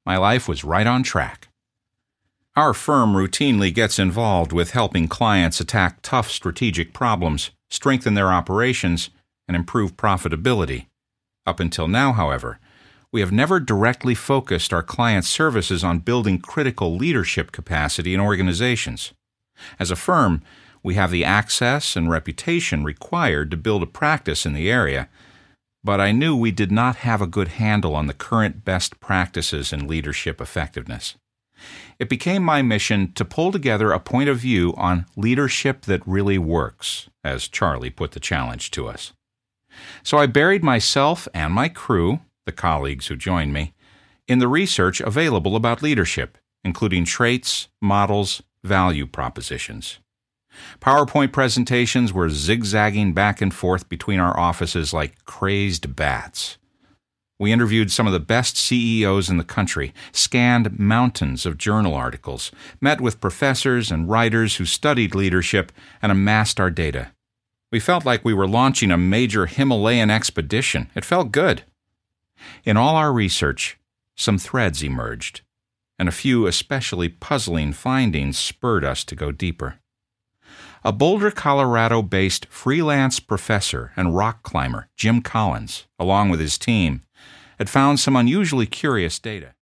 My life was right on track. Our firm routinely gets involved with helping clients attack tough strategic problems, strengthen their operations, and improve profitability. Up until now, however, we have never directly focused our client services on building critical leadership capacity in organizations. As a firm, we have the access and reputation required to build a practice in the area, but I knew we did not have a good handle on the current best practices in leadership effectiveness. It became my mission to pull together a point of view on leadership that really works, as Charlie put the challenge to us. So I buried myself and my crew, the colleagues who joined me, in the research available about leadership, including traits, models, value propositions. PowerPoint presentations were zigzagging back and forth between our offices like crazed bats. We interviewed some of the best CEOs in the country, scanned mountains of journal articles, met with professors and writers who studied leadership, and amassed our data. We felt like we were launching a major Himalayan expedition. It felt good. In all our research, some threads emerged, and a few especially puzzling findings spurred us to go deeper. A Boulder, Colorado-based freelance professor and rock climber, Jim Collins, along with his team, had found some unusually curious data.